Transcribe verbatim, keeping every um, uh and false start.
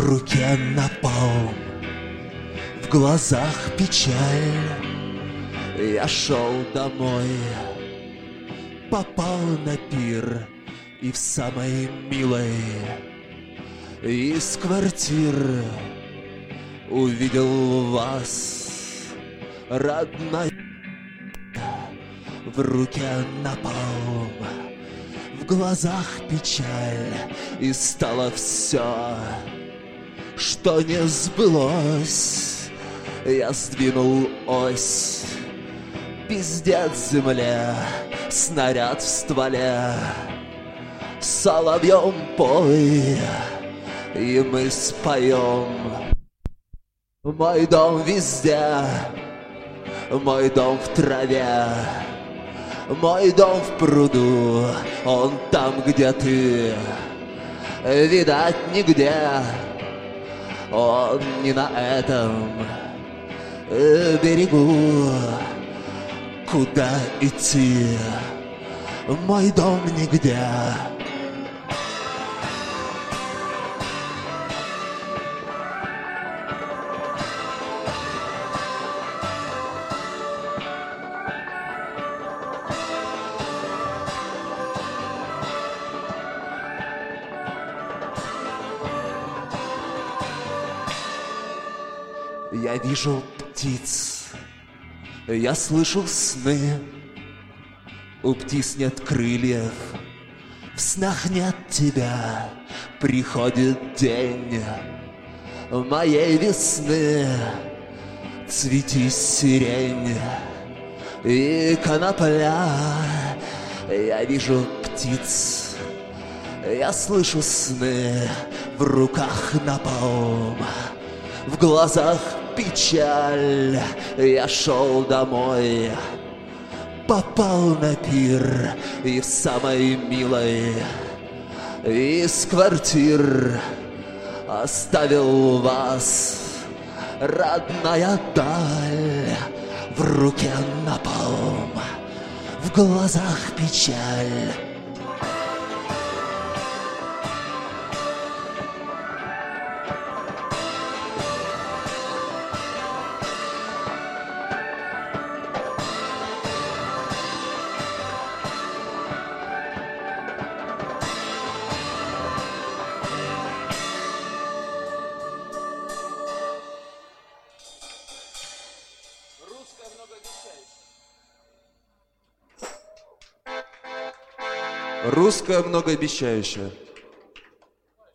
руке напалм, в глазах печаль. Я шел домой, попал на пир, и в самой милой из квартир увидел вас, родная. В руке напалм, в глазах печаль, и стало все, что не сбылось. Я сдвинул ось, пиздец земле, снаряд в стволе. Соловьем пой, и мы споем. Мой дом везде, мой дом в траве, мой дом в пруду, он там, где ты, видать нигде, он не на этом берегу. Куда идти? Мой дом нигде. Я вижу птиц, я слышу сны. У птиц нет крыльев, в снах нет тебя. Приходит день моей весны. Цвети сирень и конопля. Я вижу птиц, я слышу сны. В руках напалм, в глазах печаль. Я шел домой, попал на пир, и в самой милой из квартир оставил вас, родная даль. В руке напалм, в глазах печаль. Русская многообещающая.